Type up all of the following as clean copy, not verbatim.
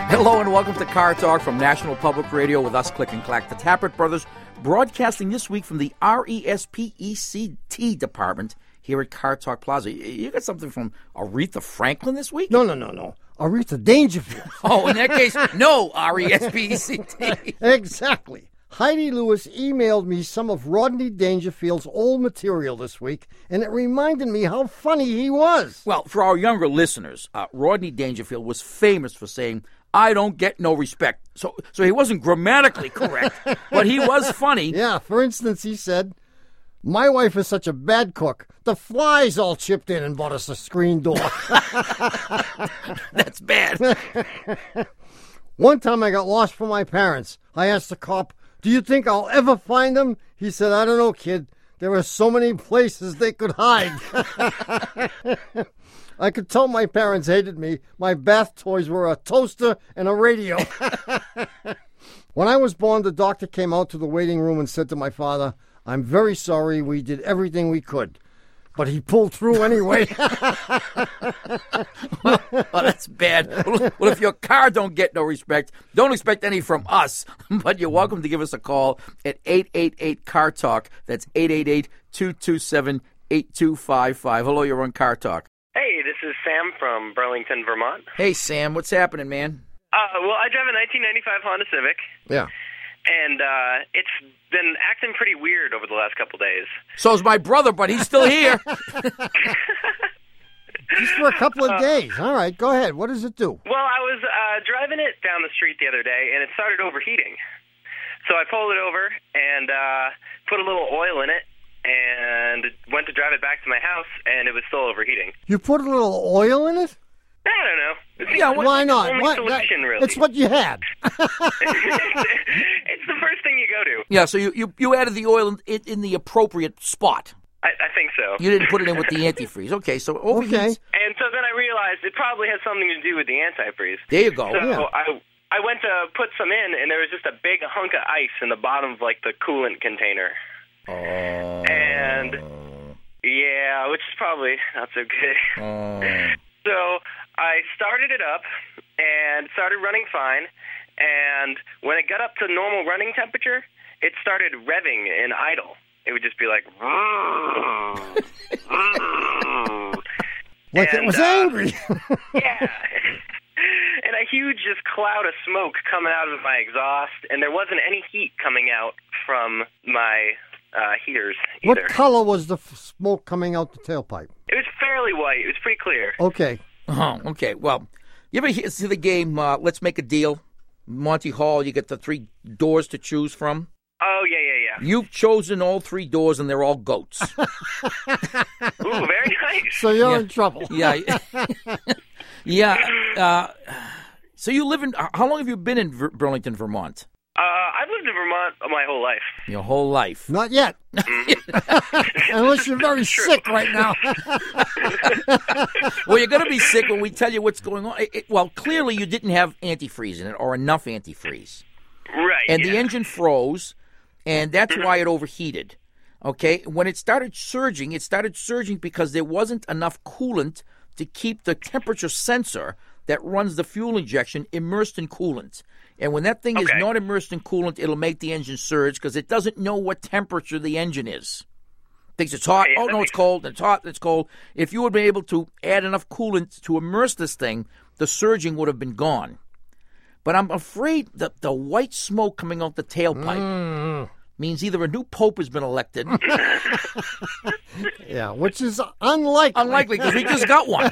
Hello and welcome to Car Talk from National Public Radio with us, Click and Clack, the Tappert Brothers, broadcasting this week from the RESPECT department here at Car Talk Plaza. You got something from Aretha Franklin this week? No. Aretha Dangerfield. Oh, in that case, no RESPECT. Exactly. Heidi Lewis emailed me some of Rodney Dangerfield's old material this week, and it reminded me how funny he was. Well, for our younger listeners, Rodney Dangerfield was famous for saying, "I don't get no respect." So he wasn't grammatically correct, but he was funny. Yeah, for instance, he said, "My wife is such a bad cook. The flies all chipped in and bought us a screen door." That's bad. One time I got lost from my parents. I asked the cop, "Do you think I'll ever find them?" He said, "I don't know, kid. There are so many places they could hide." I could tell my parents hated me. My bath toys were a toaster and a radio. When I was born, the doctor came out to the waiting room and said to my father, "I'm very sorry. We did everything we could." But he pulled through anyway. Well, that's bad. Well, if your car don't get no respect, don't expect any from us. But you're welcome to give us a call at 888-CAR-TALK. That's 888-227-8255. Hello, you're on Car Talk. Hey, this is Sam from Burlington, Vermont. Hey, Sam, what's happening, man? Well, I drive a 1995 Honda Civic. Yeah. And it's been acting pretty weird over the last couple days. So's my brother, but he's still here. Just for a couple of days. All right, go ahead. What does it do? Well, I was driving it down the street the other day, and it started overheating. So I pulled it over and put a little oil in it and went to drive it back to my house, and it was still overheating. You put a little oil in it? I don't know. Yeah, why not? Only solution, really. It's what you had. It's the first thing you go to. Yeah, so you added the oil in the appropriate spot. I think so. You didn't put it in with the antifreeze. Okay, so overheats. Okay. And so then I realized it probably has something to do with the antifreeze. There you go. So Yeah. I went to put some in, and there was just a big hunk of ice in the bottom of, like, the coolant container. Oh. And, yeah, which is probably not so good. Oh. So I started it up and started running fine. And when it got up to normal running temperature, it started revving in idle. It would just be like, Like it was angry. yeah. And a huge just cloud of smoke coming out of my exhaust, and there wasn't any heat coming out from my heaters either. What color was the smoke coming out the tailpipe? It was fairly white. It was pretty clear. Okay. Oh, okay. Well, you ever see the game Let's Make a Deal? Monty Hall, you get the 3 doors to choose from. Oh, yeah. You've chosen all 3 doors, and they're all goats. Ooh, very nice. So you're in trouble. Yeah. Yeah. So you live in, how long have you been in Burlington, Vermont? I've lived in Vermont my whole life. Your whole life. Not yet. Unless you're very sick right now. Well, you're going to be sick when we tell you what's going on. Well, clearly you didn't have antifreeze in it or enough antifreeze. Right. And yeah. the engine froze, and that's why it overheated. Okay? When it started surging because there wasn't enough coolant to keep the temperature sensor that runs the fuel injection immersed in coolant. And when that thing is not immersed in coolant, it'll make the engine surge because it doesn't know what temperature the engine is. Thinks it's hot. Oh, no, it's cold. It's hot. It's cold. If you had been able to add enough coolant to immerse this thing, the surging would have been gone. But I'm afraid that the white smoke coming out the tailpipe means either a new pope has been elected. Yeah, which is unlikely. Unlikely because we just got one.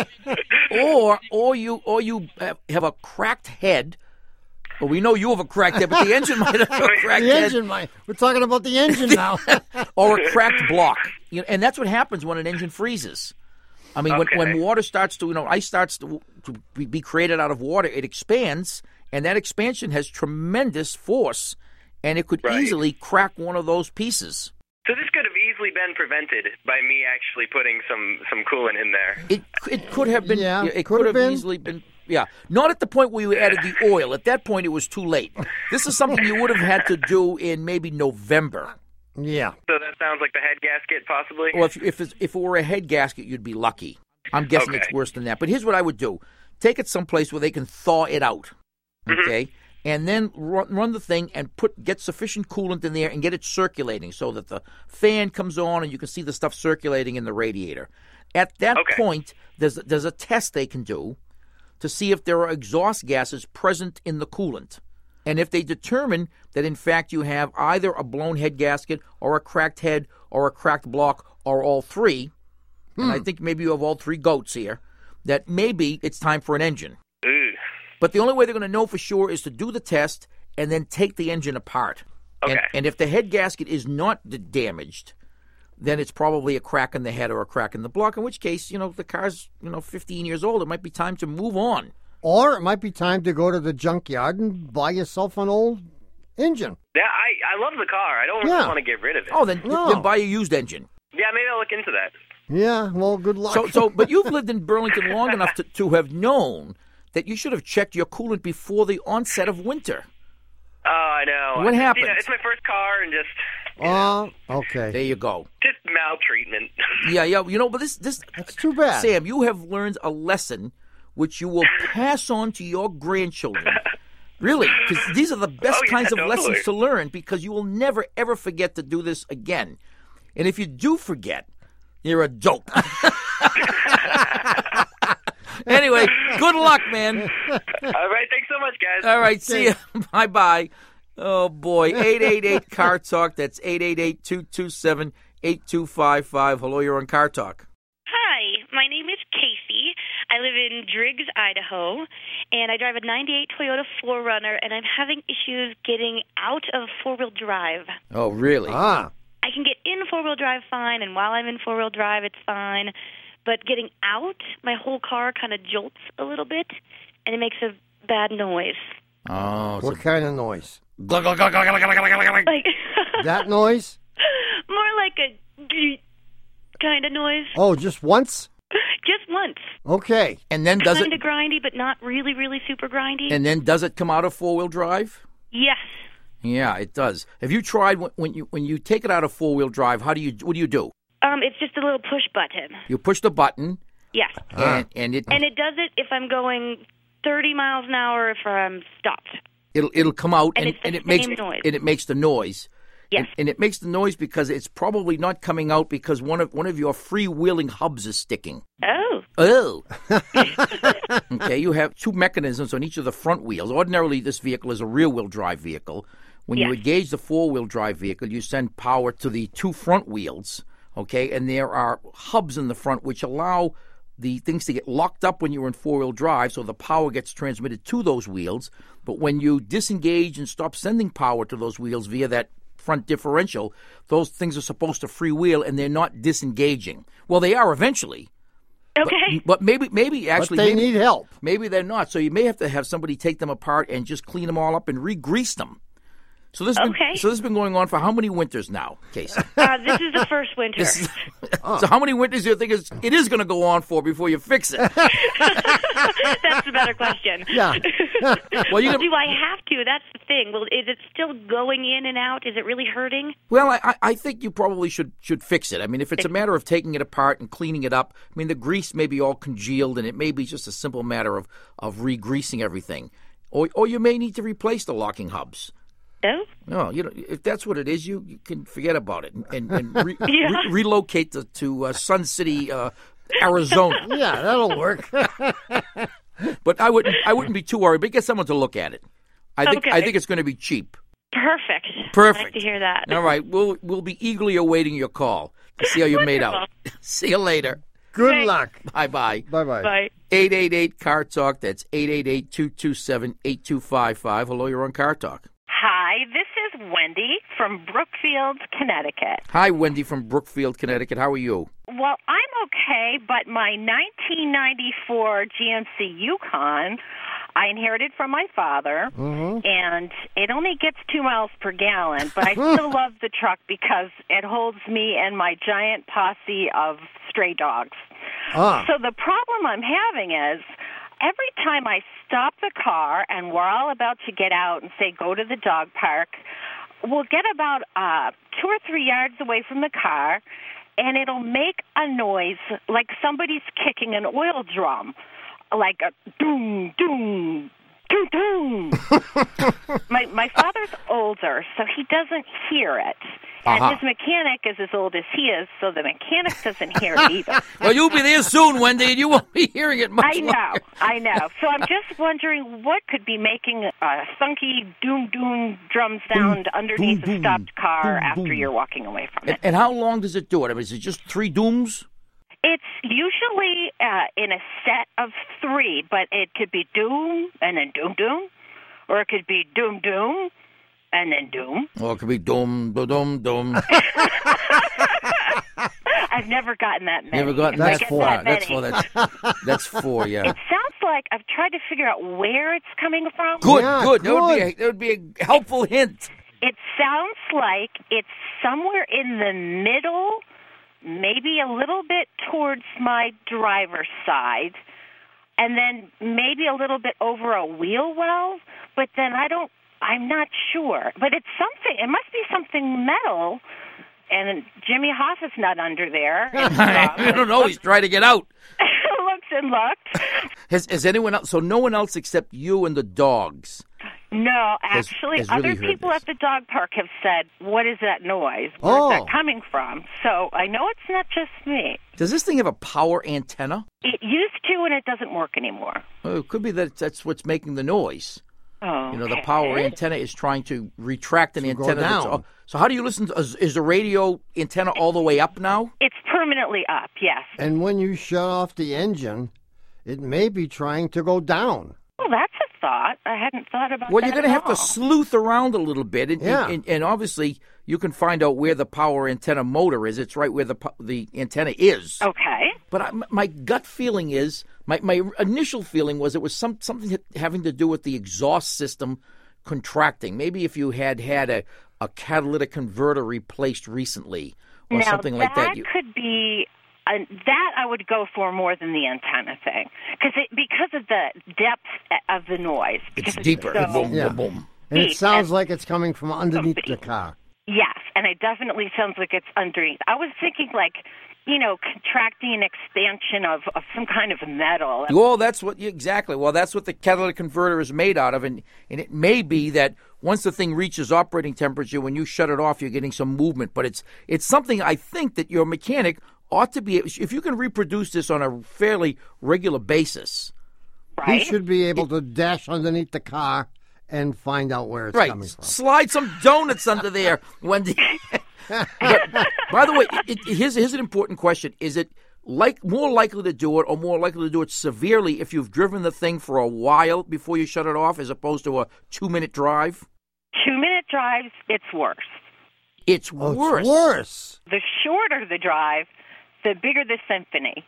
or you have a cracked head. Well, we know you have a cracked head, but the engine might have a cracked The head. engine might. We're talking about the engine now. Or a cracked block. And that's what happens when an engine freezes. I mean, when water starts to, ice starts to be created out of water, it expands, and that expansion has tremendous force, and it could easily crack one of those pieces. So this could have easily been prevented by me actually putting some coolant in there. It could have been. Yeah, it could have easily been. Yeah, not at the point where you added the oil. At that point, it was too late. This is something you would have had to do in maybe November. Yeah. So that sounds like the head gasket, possibly? Well, if it were a head gasket, you'd be lucky. I'm guessing it's worse than that. But here's what I would do. Take it someplace where they can thaw it out. okay, and then run the thing and get sufficient coolant in there and get it circulating so that the fan comes on and you can see the stuff circulating in the radiator. At that point, there's a test they can do to see if there are exhaust gases present in the coolant. And if they determine that, in fact, you have either a blown head gasket or a cracked head or a cracked block or all three, and I think maybe you have all three goats here, that maybe it's time for an engine. But the only way they're going to know for sure is to do the test and then take the engine apart. Okay. And if the head gasket is not damaged, then it's probably a crack in the head or a crack in the block, in which case, the car's, 15 years old. It might be time to move on. Or it might be time to go to the junkyard and buy yourself an old engine. Yeah, I love the car. I don't really want to get rid of it. Oh, then buy a used engine. Yeah, maybe I'll look into that. Yeah, well, good luck. But you've lived in Burlington long enough to have known that you should have checked your coolant before the onset of winter. Oh, I know. What happened? It's my first car and just... Okay. There you go. Just maltreatment. Yeah. But this That's too bad. Sam, you have learned a lesson which you will pass on to your grandchildren. Really, because these are the best kinds of lessons to learn, because you will never, ever forget to do this again. And if you do forget, you're a dope. Anyway, good luck, man. All right, thanks so much, guys. All right, see you. Bye-bye. Oh, boy. 888-CAR-TALK. That's 888-227-8255. Hello, you're on Car Talk. Hi, my name is Casey. I live in Driggs, Idaho, and I drive a 98 Toyota 4Runner, and I'm having issues getting out of four-wheel drive. Oh, really? Ah. I can get in four-wheel drive fine, and while I'm in four-wheel drive, it's fine. But getting out, my whole car kind of jolts a little bit, and it makes a bad noise. Oh. What kind of noise? Like That noise? more like a kind of noise. Oh, just once? Just once. Okay. And then does Kind it? of grindy, but not really, really super grindy. And then does it come out of four-wheel drive? Yes. Yeah, it does. Have you tried when you take it out of four-wheel drive? What do you do? It's just a little push button. You push the button, Yes. and it does it if I'm going 30 miles an hour or if I'm stopped. it'll come out And it's the it makes same noise. and it makes the noise. Yes. And it makes the noise because it's probably not coming out because one of your freewheeling hubs is sticking. Oh. Oh. Okay, you have two mechanisms on each of the front wheels. Ordinarily, this vehicle is a rear-wheel drive vehicle. When you Yes. engage the four-wheel drive vehicle, you send power to the two front wheels, okay? And there are hubs in the front which allow the things to get locked up when you're in four-wheel drive, so the power gets transmitted to those wheels. But when you disengage and stop sending power to those wheels via that front differential, those things are supposed to freewheel, and they're not disengaging. Well, they are eventually. Okay. But maybe actually But they need help. maybe they're not. So you may have to have somebody take them apart and just clean them all up and re-grease them. So this has been going on for how many winters now, Casey? This is the first winter. So how many winters do you think it is going to go on for before you fix it? That's the better question. Yeah. Well, you Do I have to? That's the thing. Well, is it still going in and out? Is it really hurting? Well, I think you probably should fix it. I mean, if it's a matter of taking it apart and cleaning it up, I mean, the grease may be all congealed, and it may be just a simple matter of re-greasing everything. Or you may need to replace the locking hubs. No? No, if that's what it is, you can forget about it and Yeah. relocate to Sun City, Arizona. Yeah, that'll work. But I wouldn't be too worried. But get someone to look at it. I think it's going to be cheap. Perfect. Perfect. I like to hear that. All right, we'll be eagerly awaiting your call to see how you made out. See you later. Good Thanks. luck. Bye-bye. Bye-bye. Bye. 888-CAR-TALK. That's 888-227-8255. Hello, you're on Car Talk. Hi, this is Wendy from Brookfield, Connecticut. Hi, Wendy from Brookfield, Connecticut. How are you? Well, I'm okay, but my 1994 GMC Yukon, I inherited from my father, and it only gets 2 miles per gallon, but I still love the truck because it holds me and my giant posse of stray dogs. So the problem I'm having is every time I stop the car and we're all about to get out and say go to the dog park, we'll get about 2 or 3 yards away from the car, and it'll make a noise like somebody's kicking an oil drum, like a doom, doom, doom. doom, doom. My father's older, so he doesn't hear it. And his mechanic is as old as he is, so the mechanic doesn't hear it either. Well, you'll be there soon, Wendy, and you won't be hearing it much longer. I know. So I'm just wondering what could be making a funky doom-doom drum sound underneath a stopped car after you're walking away from it. And how long does it do it? I mean, is it just 3 dooms? It's usually in a set of 3, but it could be doom and then doom-doom, or it could be doom-doom and then doom. Or it could be doom, doom, doom. I've never gotten that many. Never gotten That's that 4. far. That's 4, yeah. It sounds like I've tried to figure out where it's coming from. Good, Yeah, good. good. That would be a helpful hint. It sounds like it's somewhere in the middle, maybe a little bit towards my driver's side, and then maybe a little bit over a wheel well, but then I'm not sure. But it's something, it must be something metal, and Jimmy Hoff is not under there. I don't know. He's trying to get out. Looks and looked. Has anyone else? So no one else except you and the dogs. No, actually, has really other heard people this. at the dog park have said, what is that noise? Oh. Where's that coming from? So I know it's not just me. Does this thing have a power antenna? It used to, and it doesn't work anymore. It could be that's what's making the noise. Oh, You know, the power antenna is trying to retract an go antenna. down. So how do you listen to? Is the radio antenna all the way up now? It's permanently up, yes. And when you shut off the engine, it may be trying to go down. Well, that's a thought. I hadn't thought about Well, that you're going to at have to all. sleuth around a little bit, and, Yeah. and obviously you can find out where the power antenna motor is. It's right where the antenna is. Okay. But my gut feeling is, my initial feeling was it was something having to do with the exhaust system contracting. Maybe if you had a catalytic converter replaced recently or Now, something like that. could be... that I would go for more than the antenna thing, because of the depth of the noise. It's Because deeper. so Boom, Yeah. boom, boom. And it Deep sounds and- like it's coming from underneath the car. Yes, and it definitely sounds like it's underneath. I was thinking contracting an expansion of some kind of metal. Well, that's what exactly. Well, that's what the catalytic converter is made out of, and it may be that once the thing reaches operating temperature, when you shut it off, you're getting some movement. But it's something I think that your mechanic ought to be. If you can reproduce this on a fairly regular basis, Right? He should be able to dash underneath the car and find out where it's right? coming from. Slide some donuts under there, Wendy. But, by the way, here's an important question: is it more likely to do it, or more likely to do it severely if you've driven the thing for a while before you shut it off, as opposed to a 2-minute drive? 2-minute drives, it's worse. It's Oh, worse. it's worse. The shorter the drive, the bigger the symphony.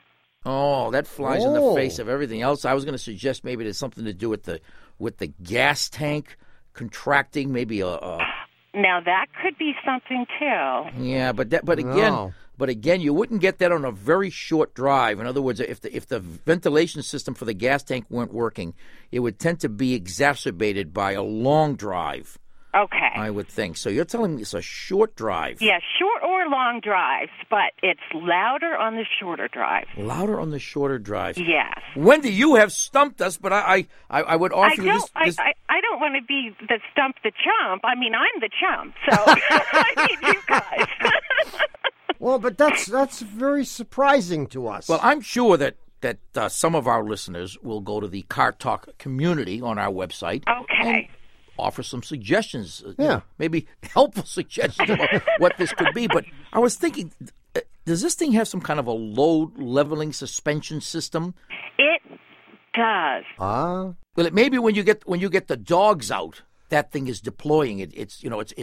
Oh, that flies in the Oh. face of everything else. I was going to suggest maybe there's something to do with the gas tank contracting, maybe Now, that could be something, too. yeah, but No. again, you wouldn't get that on a very short drive. In other words, if the ventilation system for the gas tank weren't working, it would tend to be exacerbated by a long drive, Okay. I would think. So you're telling me it's a short drive. Yeah, short or long drives, but it's louder on the shorter drive. Louder on the shorter drive. Yes. Wendy, you have stumped us, but I would offer you this. I don't want to be the stump the chump. I mean, I'm the chump, so I need you guys. Well, but that's very surprising to us. Well, I'm sure that some of our listeners will go to the Car Talk community on our website. Okay. And offer some suggestions. Yeah. Maybe helpful suggestions about what this could be. But I was thinking, does this thing have some kind of a load leveling suspension system? It does. Ah, Well, maybe when you get the dogs out, that thing is deploying. It's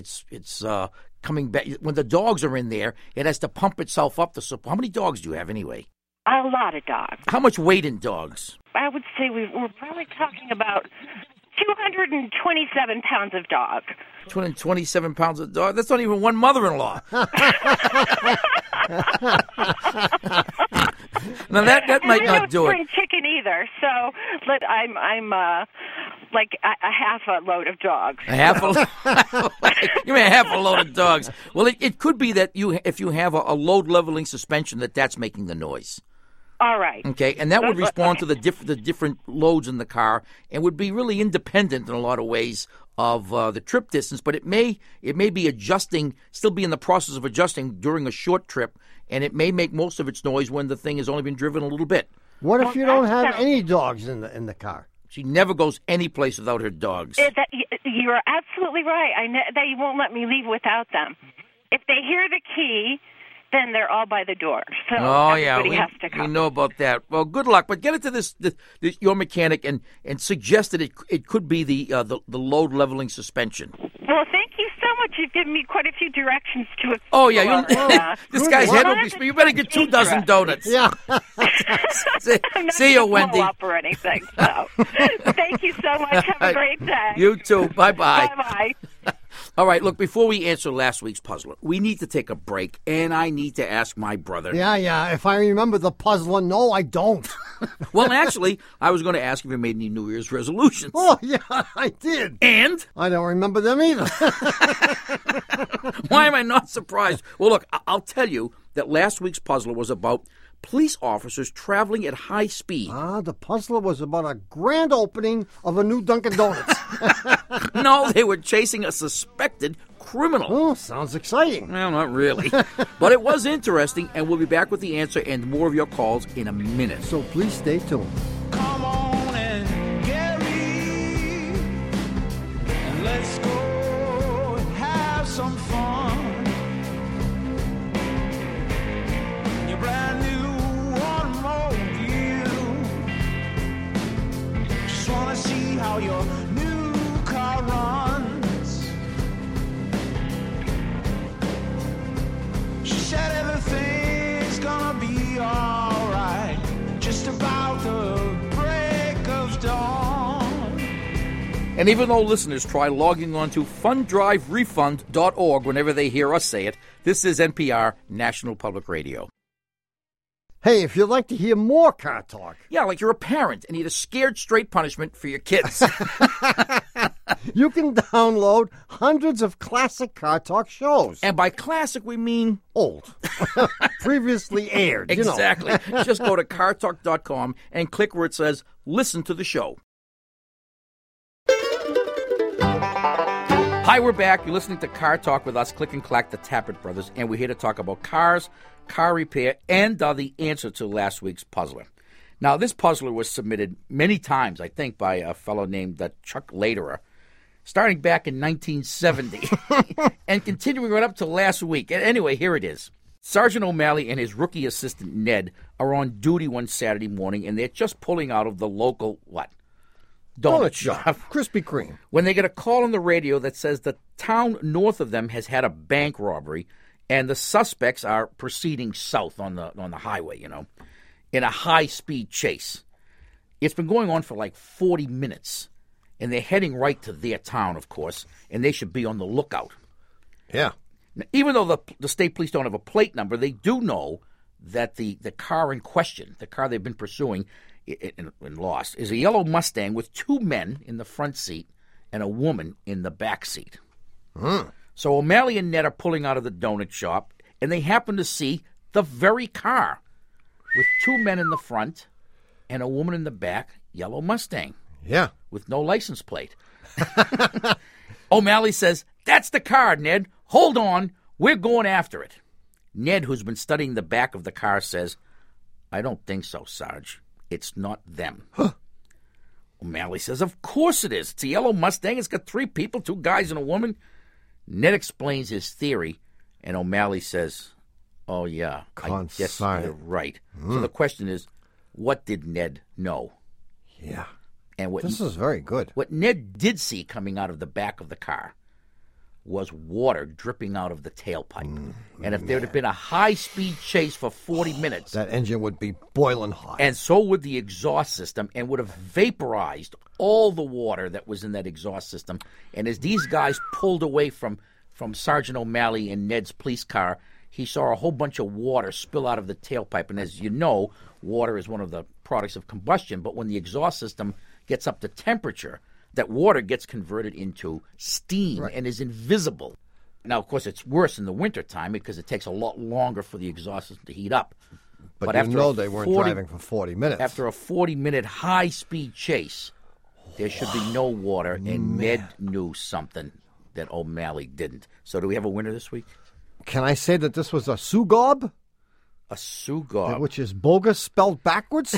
coming back. When the dogs are in there, it has to pump itself up. How many dogs do you have anyway? A lot of dogs. How much weight in dogs? I would say we're probably talking about 227 pounds of dog. 227 pounds of dog. That's not even one mother-in-law. Now that might we not don't do it. bring chicken either, so I'm like a half a load of dogs. A half a you mean a half a load of dogs? Well, it could be that if you have a load leveling suspension that's making the noise. All right. Okay, and that would respond to the different loads in the car and would be really independent in a lot of ways of the trip distance. But it may be adjusting, still be in the process of adjusting during a short trip, and it may make most of its noise when the thing has only been driven a little bit. What if you don't have any dogs in the car? She never goes any place without her dogs. You're absolutely right. They won't let me leave without them. If they hear the key, then they're all by the door. So everybody has to come. We know about that. Well, good luck. But get into this your mechanic and suggest that it could be the load leveling suspension. Well, thank you so much. You've given me quite a few directions to explore. Oh, yeah. This guy's head will be... You better get 2 dozen donuts. Yeah. See you, Wendy. Up or anything. So. Thank you so much. Have a great day. You too. Bye-bye. Bye-bye. All right, look, before we answer last week's puzzler, we need to take a break, and I need to ask my brother. Yeah. If I remember the puzzler, no, I don't. Well, actually, I was going to ask if he made any New Year's resolutions. Oh, yeah, I did. And? I don't remember them either. Why am I not surprised? Well, look, I'll tell you that last week's puzzler was about police officers traveling at high speed. The puzzler was about a grand opening of a new Dunkin' Donuts. No, they were chasing a suspected criminal. Oh, sounds exciting. Well, not really. But it was interesting, and we'll be back with the answer and more of your calls in a minute. So please stay tuned. Come on and get me, and let's go and have some fun. Your brand new automobile. Just wanna see how your new car runs. She said everything's gonna be alright, just about the break of dawn. And even though listeners try logging on to fundriverefund.org whenever they hear us say it, this is NPR, National Public Radio. Hey, if you'd like to hear more car talk. Yeah, like you're a parent and need a scared straight punishment for your kids. You can download hundreds of classic car talk shows. And by classic, we mean... old. Previously aired. Exactly. Just go to cartalk.com and click where it says, listen to the show. Hi, we're back. You're listening to Car Talk with us, Click and Clack, the Tappert Brothers, and we're here to talk about cars, car repair, and the answer to last week's puzzler. Now, this puzzler was submitted many times, I think, by a fellow named Chuck Lederer, starting back in 1970 and continuing right up to last week. And anyway, here it is. Sergeant O'Malley and his rookie assistant, Ned, are on duty one Saturday morning, and they're just pulling out of the local, donut shop. Krispy Kreme. When they get a call on the radio that says the town north of them has had a bank robbery, and the suspects are proceeding south on the highway, in a high-speed chase. It's been going on for like 40 minutes, and they're heading right to their town, of course, and they should be on the lookout. Yeah. Now, even though the state police don't have a plate number, they do know that the car in question, the car they've been pursuing and lost, is a yellow Mustang with 2 men in the front seat and a woman in the back seat. So O'Malley and Ned are pulling out of the donut shop, and they happen to see the very car with 2 men in the front and a woman in the back, yellow Mustang. Yeah. With no license plate. O'Malley says, "That's the car, Ned. Hold on. We're going after it." Ned, who's been studying the back of the car, says, "I don't think so, Sarge. It's not them." O'Malley says, "Of course it is. It's a yellow Mustang. It's got 3 people, 2 guys and a woman." Ned explains his theory, and O'Malley says, "Oh, yeah, I guess you're right." So the question is, what did Ned know? Yeah. And this is very good. What Ned did see coming out of the back of the car was water dripping out of the tailpipe. And if there had been a high-speed chase for 40 minutes... that engine would be boiling hot. And so would the exhaust system, and would have vaporized all the water that was in that exhaust system. And as these guys pulled away from Sergeant O'Malley and Ned's police car, he saw a whole bunch of water spill out of the tailpipe. And as you know, water is one of the products of combustion. But when the exhaust system gets up to temperature, that water gets converted into steam and is invisible. Now, of course, it's worse in the wintertime because it takes a lot longer for the exhaust system to heat up. But after you know a they weren't 40 driving for 40 minutes. After a 40-minute high-speed chase, there should be no water, and Med knew something that O'Malley didn't. So do we have a winner this week? Can I say that this was a Sugob? A Sugob. Which is bogus spelled backwards?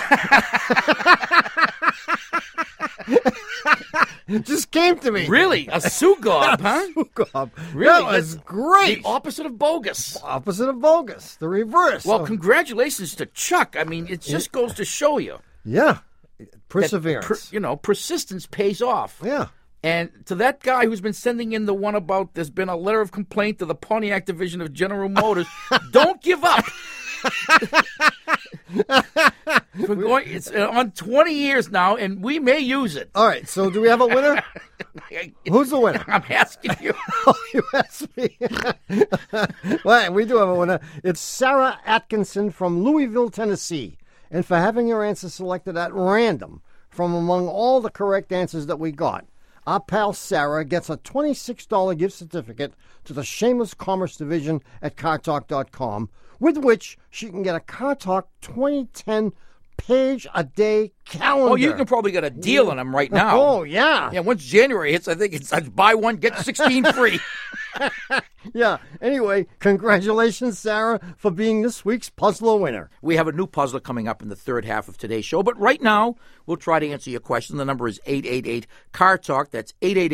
It just came to me. Really? A Sugob, huh? Sugob. Really? That was That's great. The opposite of bogus. Opposite of bogus. The reverse. Well, congratulations to Chuck. I mean, it just goes to show you. Yeah. that Perseverance. persistence pays off. Yeah. And to that guy who's been sending in the one about there's been a letter of complaint to the Pontiac division of General Motors, don't give up. It's on 20 years now, and we may use it. All right, so do we have a winner? Who's the winner? I'm asking you. Oh, you asked me. Well, we do have a winner. It's Sarah Atkinson from Louisville, Tennessee. And for having your answer selected at random from among all the correct answers that we got, our pal Sarah gets a $26 gift certificate to the Shameless Commerce Division at CarTalk.com, with which she can get a CarTalk 2010 page-a-day calendar. Oh, you can probably get a deal on them right now. Oh, yeah. Yeah, once January hits, I think it's buy one, get 16 free. Yeah. Anyway, congratulations, Sarah, for being this week's puzzler winner. We have a new puzzler coming up in the third half of today's show, but right now, we'll try to answer your question. The number is 888-CAR-TALK. That's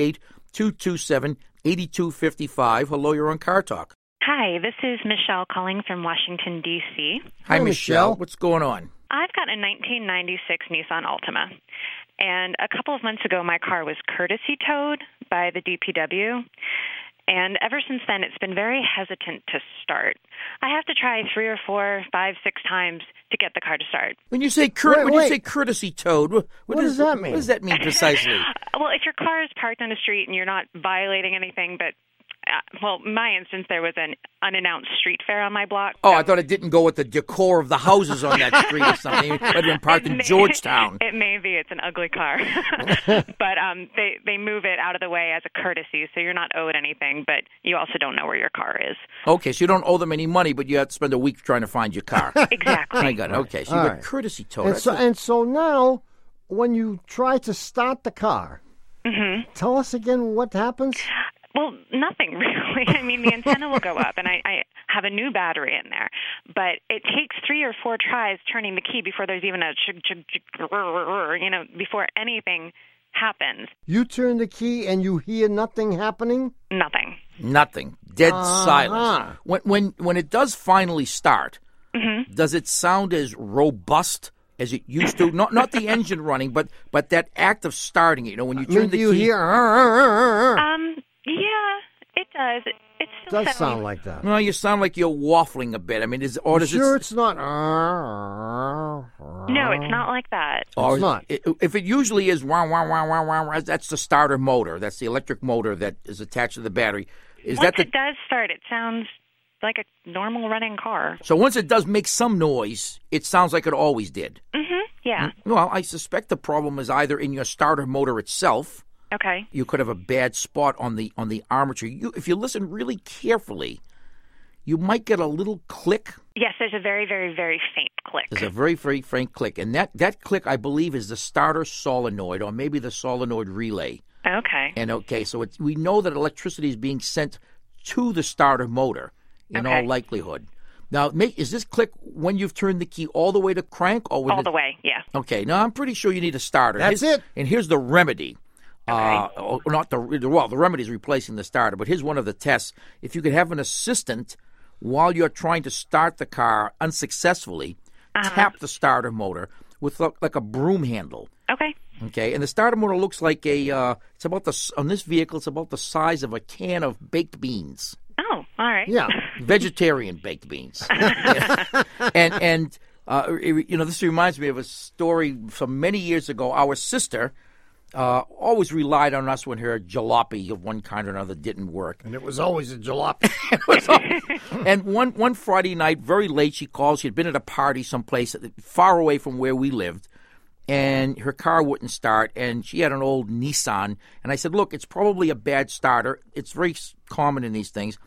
888-227-8255. Hello, you're on Car Talk. Hi, this is Michelle calling from Washington, D.C. Hi, Hi, Michelle. What's going on? I've got a 1996 Nissan Altima, and a couple of months ago my car was courtesy towed by the DPW, and ever since then it's been very hesitant to start. I have to try 3 or 4, 5, 6 times to get the car to start. When you say Wait. say courtesy towed, what does that mean? What does that mean precisely? Well, if your car is parked on the street and you're not violating anything, but in my instance, there was an unannounced street fair on my block. Oh, I thought it didn't go with the decor of the houses on that street or something. It had been parked in Georgetown. It may be. It's an ugly car. But they move it out of the way as a courtesy, so you're not owed anything, but you also don't know where your car is. Okay, so you don't owe them any money, but you have to spend a week trying to find your car. Exactly. I got it. Okay, so you All got right. courtesy towed. And so now, when you try to start the car, tell us again what happens. Well, nothing really. I mean, the antenna will go up, and I have a new battery in there. But it takes 3 or 4 tries turning the key before there's even a before anything happens. You turn the key and you hear nothing happening? Nothing. Nothing. Dead silence. When it does finally start, does it sound as robust as it used to? Not the engine running, but that act of starting it. When you turn the you key. hear? Yeah, it does. It still Does sound like that. No, you sound like you're waffling a bit. I mean, does Sure, it's not. No, it's not like that. Or It's not. If it usually is wah, wah, wah, wah, wah, wah, that's the starter motor. That's the electric motor that is attached to the battery. Is Once that the it does start, it sounds like a normal running car. So once it does make some noise, it sounds like it always did. Yeah. Well, I suspect the problem is either in your starter motor itself. Okay. You could have a bad spot on the armature. If you listen really carefully, you might get a little click. Yes, there's a very, very, very faint click. There's a very, very faint click. And that click, I believe, is the starter solenoid or maybe the solenoid relay. Okay. And so we know that electricity is being sent to the starter motor in all likelihood. Now, is this click when you've turned the key all the way to crank? Or All the way, yeah. Okay. Now, I'm pretty sure you need a starter. That's it. And here's the remedy. Okay. The remedy is replacing the starter, but here's one of the tests. If you could have an assistant while you're trying to start the car unsuccessfully, tap the starter motor with like a broom handle. Okay. Okay, and the starter motor looks like on this vehicle, it's about the size of a can of baked beans. Oh, all right. Yeah. Vegetarian baked beans. And this reminds me of a story from many years ago. Our sister always relied on us when her jalopy of one kind or another didn't work. And it was always a jalopy. And one Friday night, very late, she called. She had been at a party someplace far away from where we lived, and her car wouldn't start, and she had an old Nissan. And I said, look, it's probably a bad starter. It's very common in these things.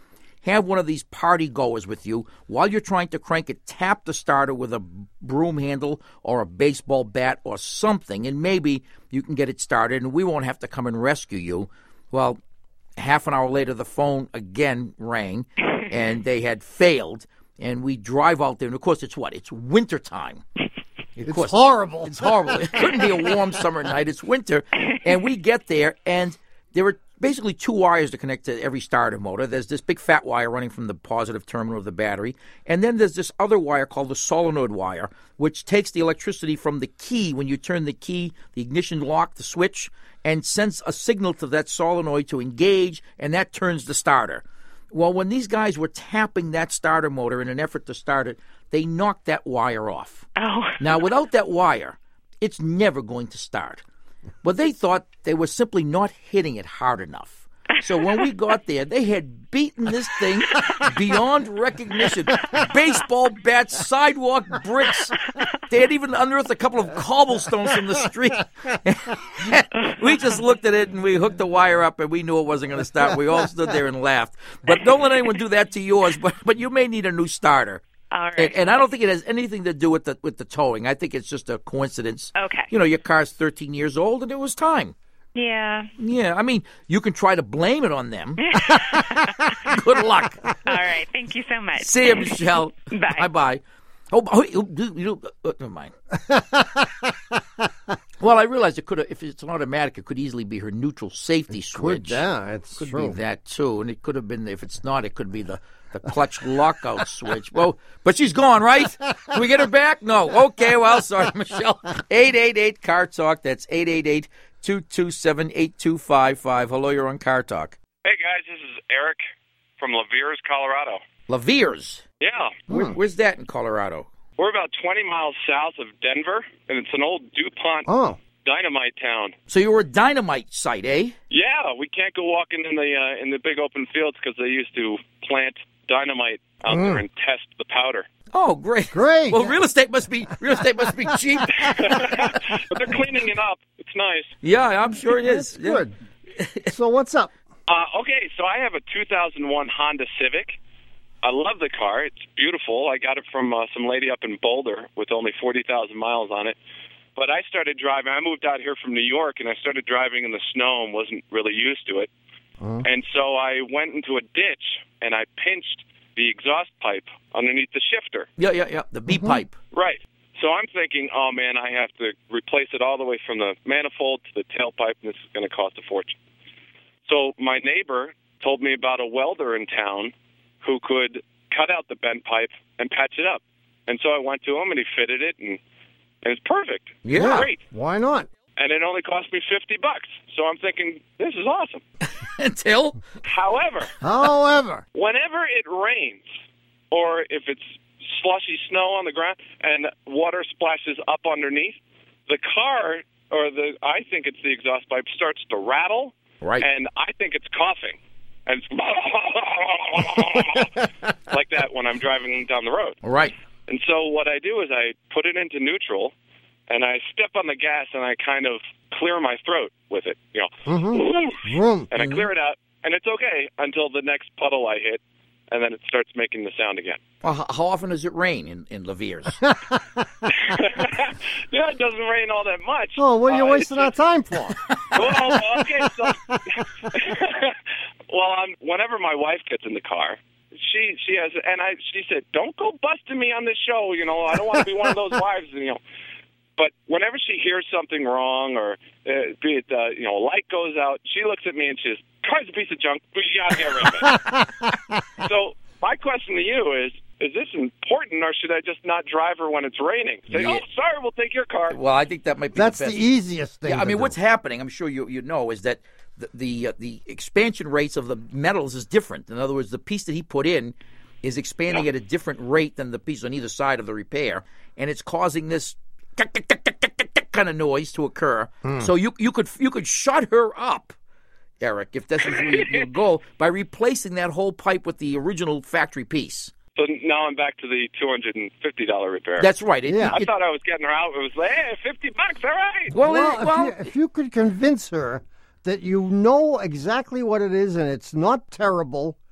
have one of these party goers with you while you're trying to crank it. Tap the starter with a broom handle or a baseball bat or something, and maybe you can get it started, and we won't have to come and rescue you. Well, half an hour later, the phone again rang, and they had failed, and we drive out there, and of course, it's what? It's wintertime. It's horrible. It's horrible. It couldn't be a warm summer night. It's winter. And we get there, and there were basically two wires to connect to every starter motor. There's this big fat wire running from the positive terminal of the battery, and then there's this other wire called the solenoid wire, which takes the electricity from the key when you turn the key, the ignition lock, the switch, and sends a signal to that solenoid to engage, and that turns the starter. Well, when these guys were tapping that starter motor in an effort to start it, they knocked that wire off. Oh. Now, without that wire, it's never going to start. But they thought they were simply not hitting it hard enough. So when we got there, they had beaten this thing beyond recognition. Baseball bats, sidewalk bricks. They had even unearthed a couple of cobblestones from the street. We just looked at it, and we hooked the wire up, and we knew it wasn't going to start. We all stood there and laughed. But don't let anyone do that to yours, but you may need a new starter. All right. And I don't think it has anything to do with the towing. I think it's just a coincidence. Okay. You know, your car's 13 years old, and it was time. Yeah. Yeah, I mean, you can try to blame it on them. Good luck. All right. Thank you so much. See you, Michelle. Bye. Bye-bye. Never mind. Well, I realized it could have, if it's an automatic, it could easily be her neutral safety switch. Yeah, it's could true. be that too, and it could have been, if it's not, it could be the clutch lockout switch. Well, but she's gone, right? Can we get her back? No. Okay, well, sorry, Michelle. 888 Car Talk. That's 888-227-8255. Hello, you're on Car Talk. Hey, guys, this is Eric from Laviers, Colorado. Laviers? Yeah. Where's that in Colorado? We're about 20 miles south of Denver, and it's an old DuPont dynamite town. So you were a dynamite site, eh? Yeah, we can't go walking in the big open fields because they used to plant dynamite out there and test the powder. Oh, great. Great. Well, real estate must be cheap. But they're cleaning it up. It's nice. Yeah, I'm sure it is. That's good. So what's up? Okay, so I have a 2001 Honda Civic. I love the car. It's beautiful. I got it from some lady up in Boulder with only 40,000 miles on it. But I started driving. I moved out here from New York, and I started driving in the snow and wasn't really used to it. And so I went into a ditch, and I pinched the exhaust pipe underneath the shifter. Yeah. The B pipe. Right. So I'm thinking, oh, man, I have to replace it all the way from the manifold to the tailpipe, and this is going to cost a fortune. So my neighbor told me about a welder in town who could cut out the bent pipe and patch it up. And so I went to him, and he fitted it, and it's perfect. Yeah. Great. Why not? And it only cost me $50. So I'm thinking, this is awesome. Until? However, whenever it rains, or if it's slushy snow on the ground and water splashes up underneath, the car, I think it's the exhaust pipe, starts to rattle. Right. And I think it's coughing. And it's like that when I'm driving down the road. Right. And so what I do is I put it into neutral, and I step on the gas, and I kind of clear my throat with it, and I clear it out, and it's okay until the next puddle I hit, and then it starts making the sound again. Well, how often does it rain in Laviers? Yeah, it doesn't rain all that much. Oh, what are you wasting our time for? Well, okay, so whenever my wife gets in the car, she said, "Don't go busting me on this show. I don't want to be one of those wives." But whenever she hears something wrong, or be it a light goes out, she looks at me and she says, "Car's a piece of junk. We gotta get rid of it." So my question to you is this important, or should I just not drive her when it's raining? Say, "Oh, sorry, we'll take your car." Well, I think that might be That's the best. the easiest thing. Yeah, I mean, to what's do. happening, I'm sure you know, is that the expansion rates of the metals is different. In other words, the piece that he put in is expanding at a different rate than the piece on either side of the repair, and it's causing this kind of noise to occur. So you could shut her up, Eric, if this is your goal, by replacing that whole pipe with the original factory piece. So now I'm back to the $250 repair. That's right. I thought I was getting her out. It was like, hey, $50, all right. Well, if you could convince her that you know exactly what it is and it's not terrible,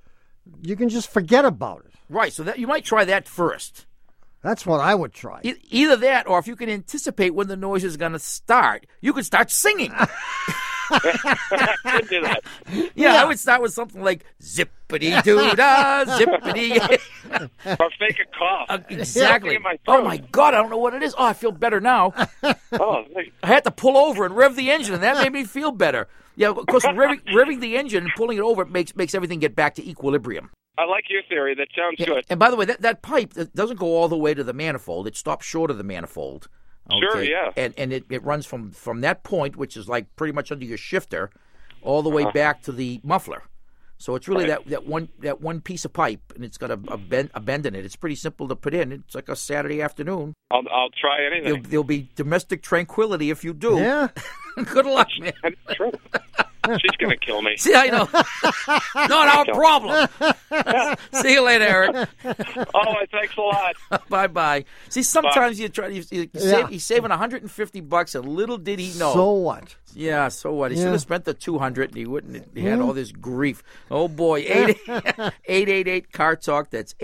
you can just forget about it. Right, so that you might try that first. That's what I would try. Either that, or if you can anticipate when the noise is going to start, you could start singing. I could do that. Yeah, I would start with something like zippity-doo-dah, zippity. Or fake a cough. Exactly. In my Oh, throat. my God, I don't know what it is. Oh, I feel better now. Oh, like, I had to pull over and rev the engine, and that made me feel better. Yeah, of course, revving the engine and pulling it over makes everything get back to equilibrium. I like your theory. That sounds good. And by the way, that pipe that doesn't go all the way to the manifold. It stops short of the manifold. Sure, yeah. And it runs from that point, which is like pretty much under your shifter, all the way back to the muffler. So it's really Right. that one piece of pipe, and it's got a bend in it. It's pretty simple to put in. It's like a Saturday afternoon. I'll try anything. There'll be domestic tranquility if you do. Yeah. Good luck, man. That's true. She's going to kill me. See, I know. Not our problem. See you later, Eric. Oh, thanks a lot. Bye-bye. See, sometimes you he's saving $150, and little did he know. So what? Yeah, so what? He Yeah. should have spent the $200, and he wouldn't. He had all this grief. Oh boy, 888 Car Talk. That's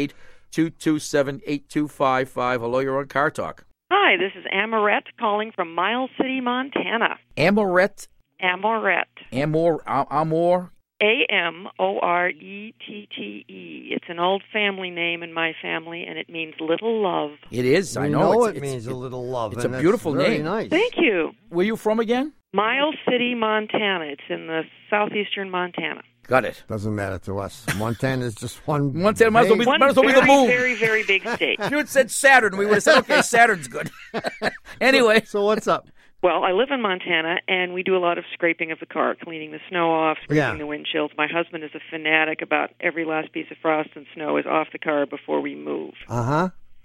888-227-8255. Hello, you're on Car Talk. Hi, this is Amorette calling from Miles City, Montana. Amorette. Amorette. Amor. Amorettete. It's an old family name in my family, and it means little love. It is. I We know. it means a little love. It's and a beautiful that's very name. Nice. Thank you. Where you from again? Miles City, Montana. It's in the southeastern Montana. Got it. Doesn't matter to us. Montana is just one. Montana might as well be, One might as well be very, the moon. very, very big state. If you had said Saturn, we would have said, okay, Saturn's good. Anyway. So what's up? Well, I live in Montana, and we do a lot of scraping of the car, cleaning the snow off, scraping the windshields. My husband is a fanatic about every last piece of frost and snow is off the car before we move. Uh-huh.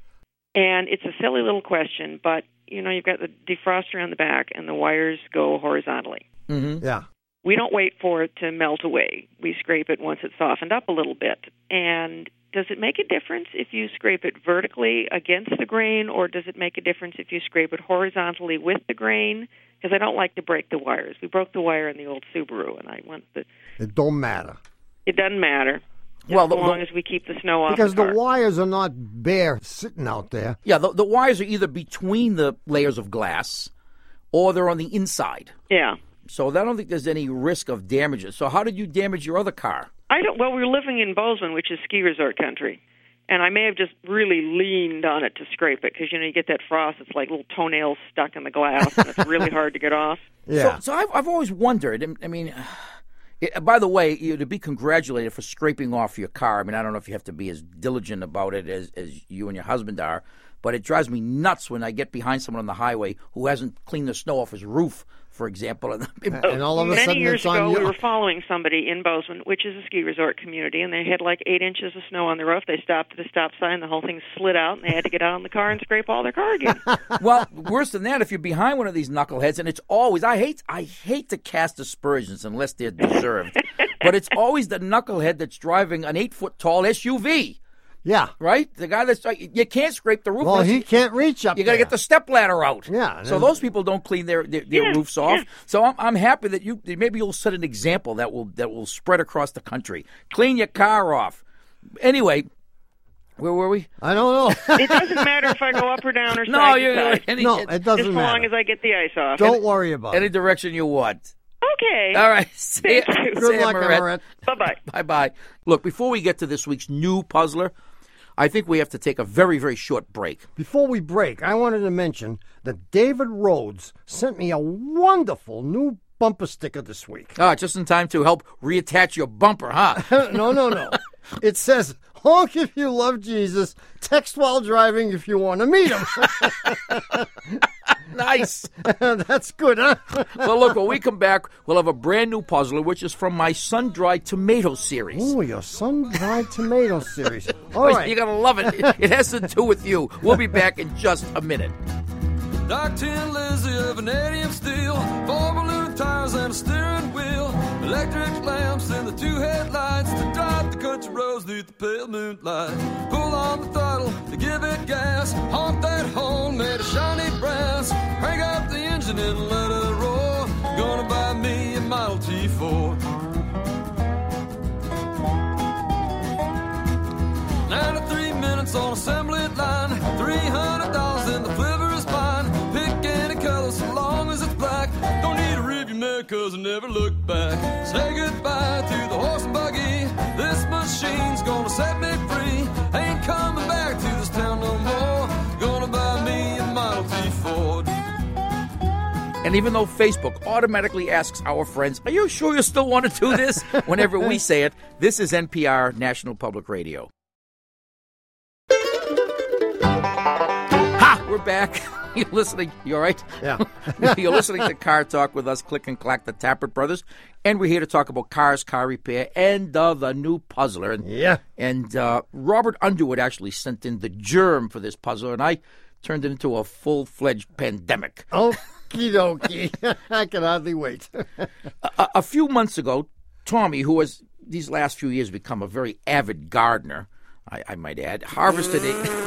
And it's a silly little question, but, you know, you've got the defroster on the back, and the wires go horizontally. Mm-hmm. Yeah. We don't wait for it to melt away. We scrape it once it's softened up a little bit. And does it make a difference if you scrape it vertically against the grain, or does it make a difference if you scrape it horizontally with the grain? Because I don't like to break the wires. We broke the wire in the old Subaru, and I want the... It don't matter. It doesn't matter. Well, As long as we keep the snow off Because the car. the wires are not bare sitting out there. Yeah, the wires are either between the layers of glass or they're on the inside. Yeah. So I don't think there's any risk of damages. So how did you damage your other car? Well, we were living in Bozeman, which is ski resort country. And I may have just really leaned on it to scrape it because, you know, you get that frost. It's like little toenails stuck in the glass, and it's really hard to get off. Yeah. So I've always wondered, I mean, by the way, to be congratulated for scraping off your car. I mean, I don't know if you have to be as diligent about it as you and your husband are, but it drives me nuts when I get behind someone on the highway who hasn't cleaned the snow off his roof, for example. And all of a Many sudden years it's on ago, you. we were following somebody in Bozeman, which is a ski resort community, and they had like 8 inches of snow on the roof. They stopped at a stop sign. The whole thing slid out, and they had to get out in the car and scrape all their car again. Well, worse than that, if you're behind one of these knuckleheads, and it's always I hate to cast aspersions unless they're deserved, but it's always the knucklehead that's driving an 8-foot tall SUV. Yeah. Right? The guy that's you can't scrape the roof. Well, unless he can't reach up You got to there. get the step ladder out. Yeah. So those people don't clean their roofs off. So I'm happy that maybe you'll set an example that will spread across the country. Clean your car off. Anyway, where were we? I don't know. It doesn't matter if I go up or down or No, side to side. No, it doesn't As long matter. as I get the ice off. Don't worry about Any it. direction you want. Okay. All right. See Thank you. Good luck, Amaret. Amaret. Bye-bye. Bye-bye. Look, before we get to this week's new puzzler, I think we have to take a very, very short break. Before we break, I wanted to mention that David Rhodes sent me a wonderful new bumper sticker this week. Just in time to help reattach your bumper, huh? No. It says, honk if you love Jesus, text while driving if you want to meet him. Nice. That's good, huh? Well, look, when we come back, we'll have a brand new puzzler, which is from my sun-dried tomato series. Oh, your sun-dried tomato series. All right. You're going to love it. It has to do with you. We'll be back in just a minute. Dark tin Lizzie of vanadium steel, 4 balloon tires and a steering wheel, electric lamps and the 2 headlights to drive the country roads beneath the pale moonlight. Pull on the throttle to give it gas, honk that horn made of shiny brass, crank up the engine and let it roar. Gonna buy me a Model T4. there 'cause I never looked back. Say goodbye to the horse and buggy. This machine's gonna set me free. Ain't coming back to this town no more. Gonna buy me a Model T Ford. And even though Facebook automatically asks our friends, are you sure you still want to do this? Whenever we say it, this is NPR, National Public Radio. Ha! We're back. You're listening. You all right? Yeah. You're listening to Car Talk with us, Click and Clack, the Tappert Brothers. And we're here to talk about cars, car repair, and the new puzzler. And Robert Underwood actually sent in the germ for this puzzler, and I turned it into a full-fledged pandemic. Okie dokie. I can hardly wait. A few months ago, Tommy, who has these last few years become a very avid gardener, I might add, harvested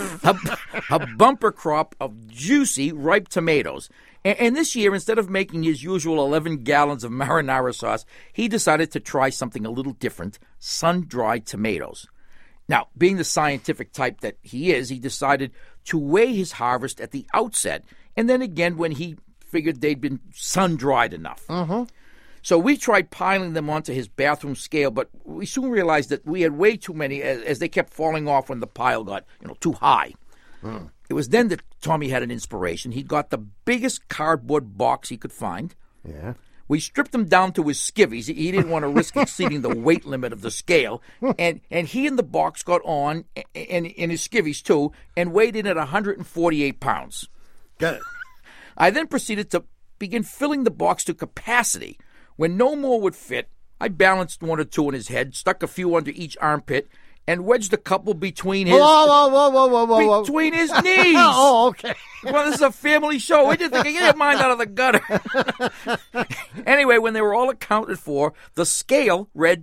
a bumper crop of juicy, ripe tomatoes. And this year, instead of making his usual 11 gallons of marinara sauce, he decided to try something a little different, sun-dried tomatoes. Now, being the scientific type that he is, he decided to weigh his harvest at the outset, and then again when he figured they'd been sun-dried enough. So we tried piling them onto his bathroom scale, but we soon realized that we had way too many as they kept falling off when the pile got too high. It was then that Tommy had an inspiration. He got the biggest cardboard box he could find. Yeah. We stripped him down to his skivvies. He didn't want to risk exceeding the weight limit of the scale. And he and the box got on, and his skivvies too, and weighed in at 148 pounds. Got it. I then proceeded to begin filling the box to capacity. When no more would fit, I balanced one or two on his head, stuck a few under each armpit, and wedged a couple between his Whoa. between his knees. Oh, okay. Well, this is a family show. What do you think? Get your mind out of the gutter. Anyway, when they were all accounted for, the scale read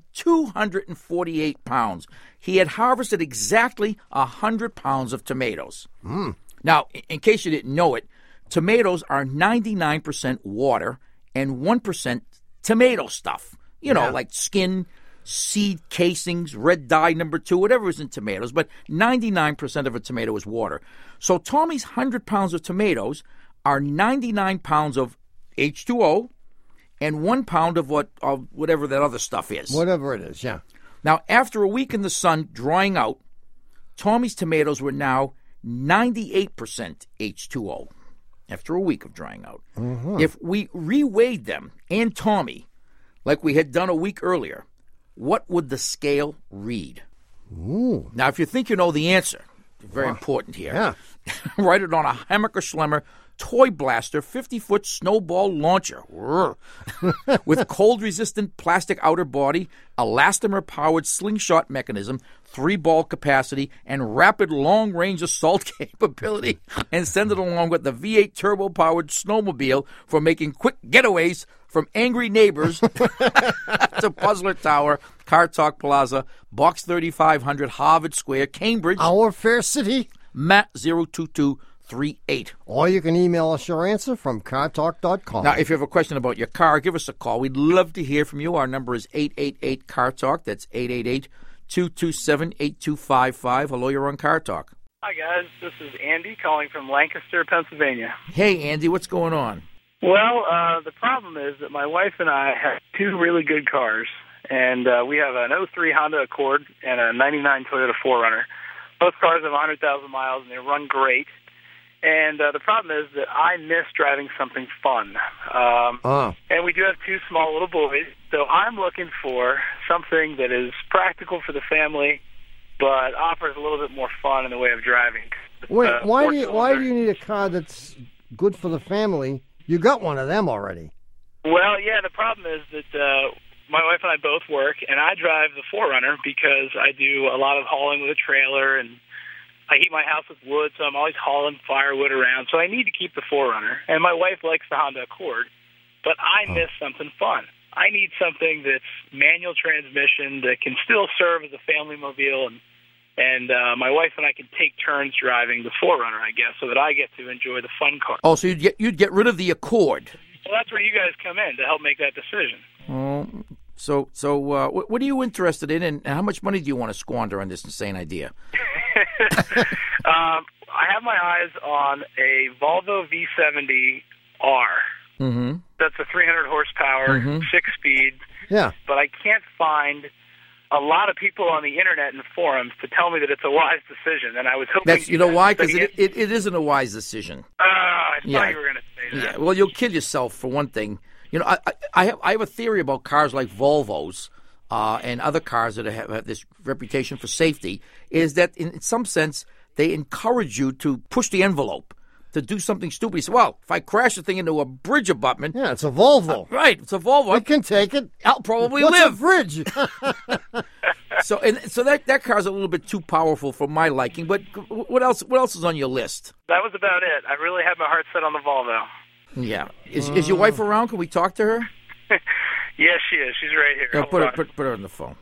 248 pounds. He had harvested exactly 100 pounds of tomatoes. Now, in case you didn't know it, tomatoes are 99% water and 1% tomato stuff. Like skin, seed casings, red dye number 2, whatever is in tomatoes, but 99% of a tomato is water. So Tommy's 100 pounds of tomatoes are 99 pounds of H2O and 1 pound of whatever that other stuff is. Whatever it is, yeah. Now, after a week in the sun drying out, Tommy's tomatoes were now 98% H2O after a week of drying out. If we reweighed them and Tommy like we had done a week earlier, what would the scale read? Ooh. Now, if you think you know the answer, very important here. Yeah. Write it on a Hammacher Schlemmer Toy Blaster 50-foot snowball launcher with cold-resistant plastic outer body, elastomer-powered slingshot mechanism, 3-ball capacity, and rapid long-range assault capability, and send it along with the V8 turbo-powered snowmobile for making quick getaways from angry neighbors to Puzzler Tower, Car Talk Plaza, Box 3500, Harvard Square, Cambridge. Our fair city. Matt 02238. Or you can email us your answer from cartalk.com. Now, if you have a question about your car, give us a call. We'd love to hear from you. Our number is 888-CAR-TALK. That's 888-227-8255. Hello, you're on Car Talk. Hi, guys. This is Andy calling from Lancaster, Pennsylvania. Hey, Andy, what's going on? Well, the problem is that my wife and I have two really good cars, and we have an 03 Honda Accord and a 99 Toyota 4Runner. Both cars have 100,000 miles, and they run great. And the problem is that I miss driving something fun. And we do have two small little boys, so I'm looking for something that is practical for the family, but offers a little bit more fun in the way of driving. Wait, why do you need a car that's good for the family? You got one of them already. Well, yeah, the problem is that my wife and I both work, and I drive the 4Runner because I do a lot of hauling with a trailer, and I heat my house with wood, so I'm always hauling firewood around. So I need to keep the 4Runner, and my wife likes the Honda Accord, but I miss something fun. I need something that's manual transmission that can still serve as a family mobile, and my wife and I can take turns driving the 4Runner, I guess, so that I get to enjoy the fun car. Oh, so you'd get rid of the Accord. Well, that's where you guys come in to help make that decision. So what are you interested in, and how much money do you want to squander on this insane idea? I have my eyes on a Volvo V70R. Mm-hmm. That's a 300 horsepower, 6-speed. Yeah. But I can't find a lot of people on the internet and forums to tell me that it's a wise decision. And I was hoping... You know why? Because it isn't a wise decision. I thought you were going to say that. Yeah. Well, you'll kill yourself, for one thing. You know, I have a theory about cars like Volvos and other cars that have this reputation for safety, is that in some sense they encourage you to push the envelope, to do something stupid. You say, well, if I crash the thing into a bridge abutment... Yeah, it's a Volvo. Right, it's a Volvo. I can take it. I'll probably What's live. a bridge? So that car's a little bit too powerful for my liking. But what else is on your list? That was about it. I really had my heart set on the Volvo. Yeah. Is your wife around? Can we talk to her? Yes, she is. She's right here. Put her on the phone.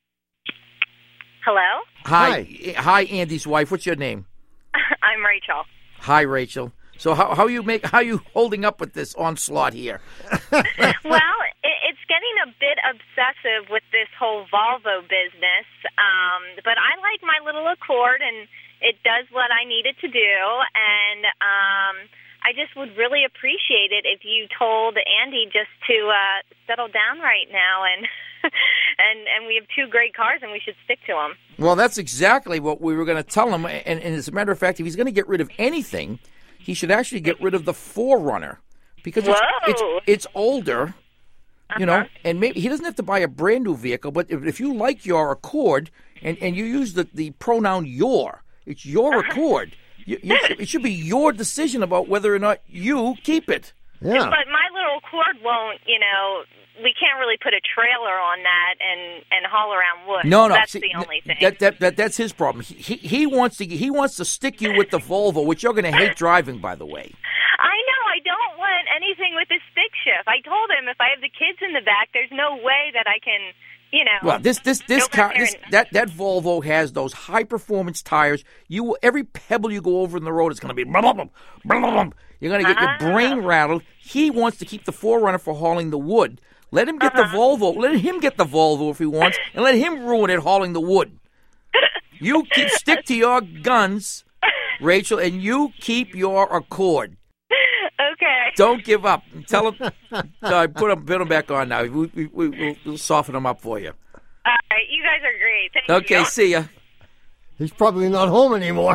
Hello? Hi, Andy's wife. What's your name? I'm Rachel. Hi, Rachel. So how you holding up with this onslaught here? Well, it's getting a bit obsessive with this whole Volvo business, but I like my little Accord, and it does what I need it to do, and I just would really appreciate it if you told Andy just to settle down right now, and and we have two great cars, and we should stick to them. Well, that's exactly what we were going to tell him, and as a matter of fact, if he's going to get rid of anything, he should actually get rid of the 4Runner, because it's older, you know, and maybe he doesn't have to buy a brand new vehicle, but if you like your Accord and you use the pronoun your, it's your Accord. It should be your decision about whether or not you keep it. Yeah. But my little Accord won't, you know, we can't really put a trailer on that and haul around wood. No. That's See, the only thing. That's his problem. He wants to stick you with the Volvo, which you're going to hate driving, by the way. I know. I don't want anything with this stick shift. I told him if I have the kids in the back, there's no way that I can, you know. Well, this car, that Volvo has those high performance tires. Every pebble you go over in the road is going to be blah, blah, blah, blah, blah. You're going to get your brain rattled. He wants to keep the 4Runner for hauling the wood. Let him get the Volvo. Let him get the Volvo if he wants, and let him ruin it hauling the wood. You stick to your guns, Rachel, and you keep your Accord. Okay. Don't give up. Tell him. Put him back on now. We'll soften him up for you. All right. You guys are great. Thank you. Okay. See ya. He's probably not home anymore.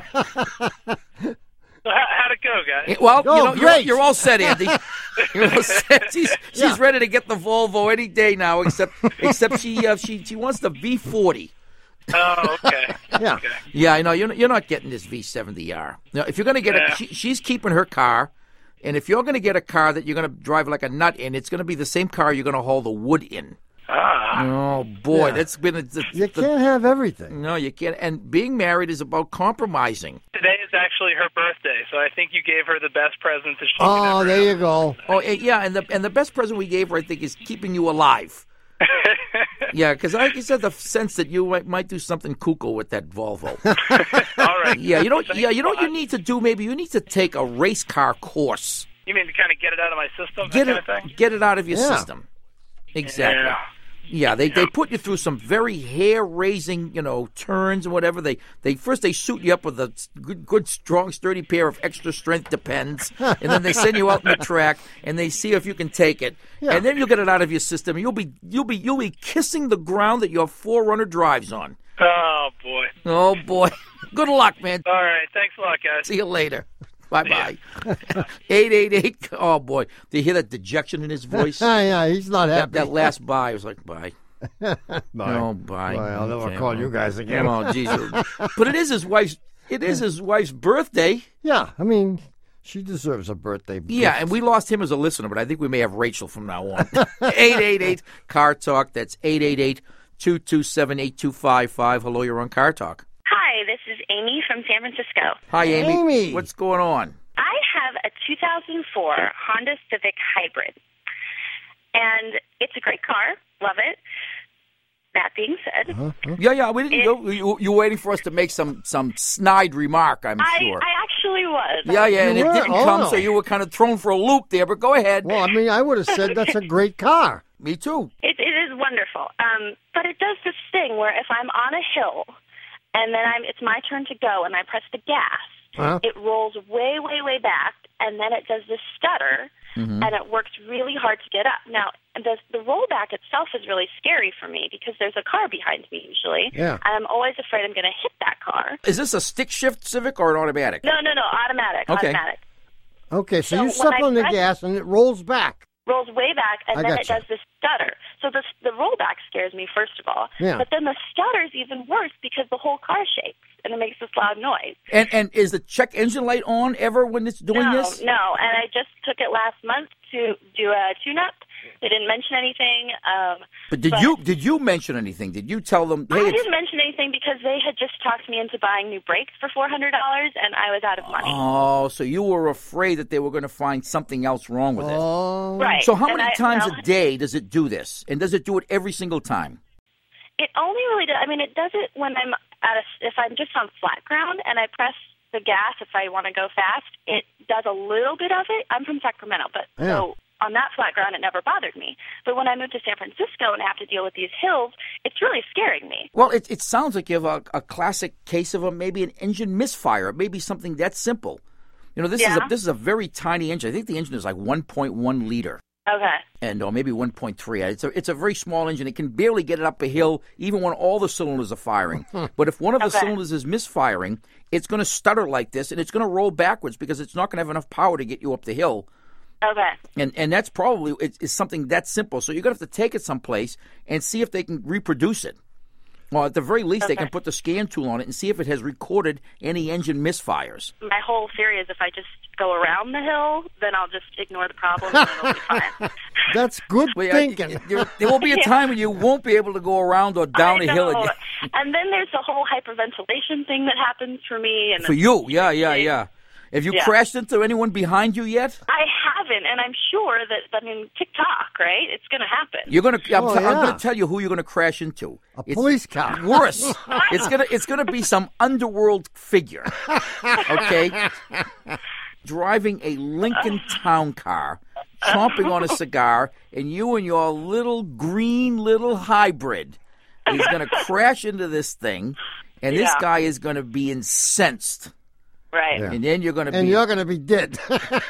How'd it go, guys? Well, you're all set, Andy. You're all set. She's ready to get the Volvo any day now, except she wants the V40. Oh, okay. Yeah. Okay. Yeah, I know. You're not getting this V70R. Now, if you're going to get it, she's keeping her car, and if you're going to get a car that you're going to drive like a nut in, it's going to be the same car you're going to haul the wood in. Oh boy, that's been you can't have everything. No, you can't. And being married is about compromising. Today is actually her birthday, so I think you gave her the best present that she Oh, could ever there have. you go. Oh yeah, and the best present we gave her, I think, is keeping you alive. Yeah, because I just had the sense that you might do something cuckoo with that Volvo. All right. Yeah, you know what you need to do? Maybe you need to take a race car course. You mean to kind of get it out of my system, that kind of thing? Get it out of your system. Exactly. Yeah. Yeah, they put you through some very hair-raising, turns and whatever. They suit you up with a good, strong, sturdy pair of extra strength Depends, and then they send you out in the track and they see if you can take it, and then you'll get it out of your system. You'll be kissing the ground that your 4Runner drives on. Oh boy. Oh boy. Good luck, man. All right. Thanks a lot, guys. See you later. Bye-bye. 888. Oh, boy. Do you hear that dejection in his voice? Yeah, he's not happy. That last bye was like, bye. Bye. Oh, bye. Boy, I'll never Okay, call you guys again. Oh, geez. But it is his wife's birthday. Yeah, I mean, she deserves a birthday gift. Yeah, and we lost him as a listener, but I think we may have Rachel from now on. 888 Car Talk. That's 888-227-8255. Hello, you're on Car Talk. Hi, this is Amy from San Francisco. Hi, Amy. What's going on? I have a 2004 Honda Civic Hybrid, and it's a great car. Love it. That being said, Yeah. We didn't go. You were waiting for us to make some snide remark, I'm sure. I actually was. Yeah, and it didn't come, so you were kind of thrown for a loop there. But go ahead. Well, I mean, I would have said that's a great car. Me too. It is wonderful. But it does this thing where if I'm on a hill, and then it's my turn to go, and I press the gas, it rolls way, way, way back, and then it does this stutter, and it works really hard to get up. Now, the rollback itself is really scary for me because there's a car behind me usually, and I'm always afraid I'm going to hit that car. Is this a stick shift Civic or an automatic? No, automatic. Okay. Automatic. Okay, so you step on the gas and it rolls back. Rolls way back, and then it does this stutter. So the rollback scares me, first of all. Yeah. But then the stutter's even worse because the whole car shakes, and it makes this loud noise. And is the check engine light on ever when it's doing this? No, and I just took it last month to do a tune-up. They didn't mention anything. But did you mention anything? Did you tell them, hey, I didn't mention anything because they had just talked me into buying new brakes for $400, and I was out of money. Oh, so you were afraid that they were going to find something else wrong with it. Oh. Right. So how many times a day does it do this? And does it do it every single time? It only really does. I mean, it does it when I'm if I'm just on flat ground and I press the gas if I want to go fast. It does a little bit of it. I'm from Sacramento, but so on that flat ground, it never bothered me. But when I moved to San Francisco and have to deal with these hills, it's really scaring me. Well, it sounds like you have a classic case of maybe an engine misfire. Maybe something that simple. You know, this is a very tiny engine. I think the engine is like 1.1 liter. Okay. And or maybe 1.3. It's a very small engine. It can barely get it up a hill, even when all the cylinders are firing. But if one of the cylinders is misfiring, it's going to stutter like this, and it's going to roll backwards because it's not going to have enough power to get you up the hill. Okay. And that's probably it's something that simple. So you're going to have to take it someplace and see if they can reproduce it. Well, at the very least, they can put the scan tool on it and see if it has recorded any engine misfires. My whole theory is if I just go around the hill, then I'll just ignore the problem and it'll be fine. That's good thinking. There will be a time when you won't be able to go around or down a hill again. And then there's the whole hyperventilation thing that happens for me. And for you, yeah. Have you crashed into anyone behind you yet? I haven't, and I'm sure that, TikTok, right? It's going to happen. You're going to. I'm going to tell you who you're going to crash into. A police car. Worse. It's going to be some underworld figure. Okay. Driving a Lincoln Town Car, chomping on a cigar, and you and your little green little hybrid is going to crash into this thing, and this guy is going to be incensed. Right. Yeah. And then you're going to you're going to be dead.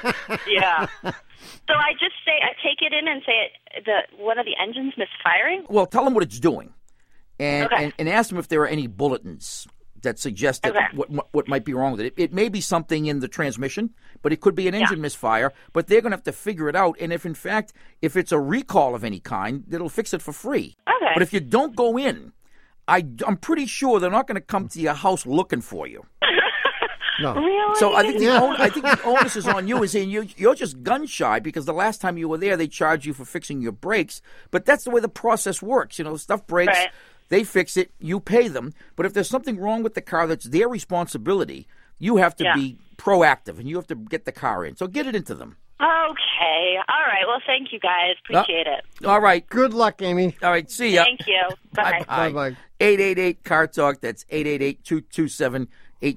Yeah. So I take it in and say one of the engines misfiring? Well, tell them what it's doing. And ask them if there are any bulletins that suggest that what might be wrong with it. It may be something in the transmission, but it could be an engine misfire. But they're going to have to figure it out. And if it's a recall of any kind, it'll fix it for free. Okay. But if you don't go in, I'm pretty sure they're not going to come to your house looking for you. No. Really? So I think the onus is on you. Is saying you're just gun shy because the last time you were there, they charged you for fixing your brakes. But that's the way the process works. You know, stuff breaks. Right. They fix it, you pay them. But if there's something wrong with the car that's their responsibility, you have to be proactive, and you have to get the car in. So get it into them. Okay. All right. Well, thank you, guys. Appreciate it. All right. Good luck, Amy. All right. See ya. Thank you. Bye. Bye-bye. 888-CAR-TALK. That's 888-227-8255.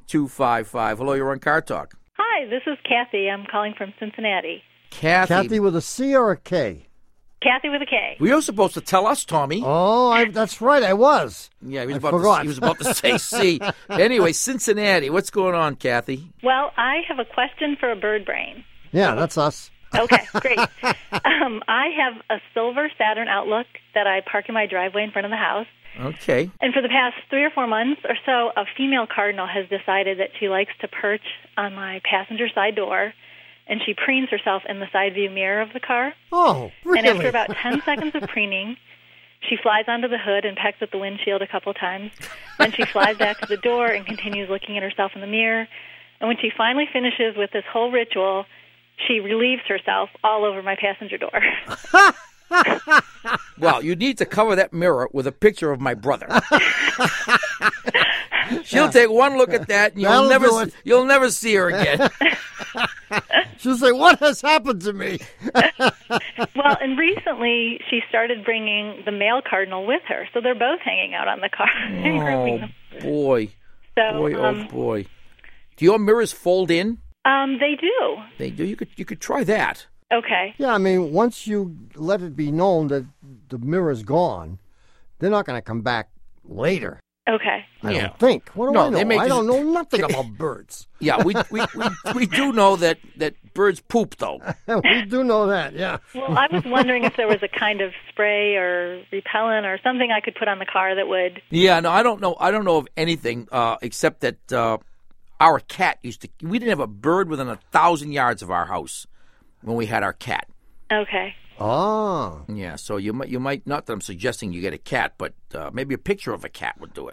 Hello, you're on Car Talk. Hi, this is Kathy. I'm calling from Cincinnati. Kathy with a C or a K? Kathy with a K. Well, you're supposed to tell us, Tommy. Oh, that's right, I was. Yeah, he was forgot. about to say C. Anyway, Cincinnati, what's going on, Kathy? Well, I have a question for a bird brain. Yeah, that's us. Okay, great. I have a silver Saturn Outlook that I park in my driveway in front of the house. Okay. And for the past 3 or 4 months or so, a female cardinal has decided that she likes to perch on my passenger side door, and she preens herself in the side view mirror of the car. Oh, really? And after about 10 seconds of preening, she flies onto the hood and pecks at the windshield a couple times. Then she flies back to the door and continues looking at herself in the mirror. And when she finally finishes with this whole ritual, she relieves herself all over my passenger door. Well, you need to cover that mirror with a picture of my brother. She'll take one look at that, and you'll never see her again. She'll say, "What has happened to me?" Well, and recently she started bringing the male cardinal with her, so they're both hanging out on the car. Oh boy! So, boy! Do your mirrors fold in? They do. They do. You could try that. Okay. Yeah, I mean, once you let it be known that the mirror's gone, they're not going to come back later. Okay. I don't think. What do I know? they may I just- don't know nothing about birds. Yeah, we do know that birds poop, though. We do know that, yeah. Well, I was wondering if there was a kind of spray or repellent or something I could put on the car that would... Yeah, no, I don't know. I don't know of anything except that our cat used to. We didn't have a bird within 1,000 yards of our house when we had our cat. Okay. Ah. Yeah, so you might not that I'm suggesting you get a cat, but maybe a picture of a cat would do it.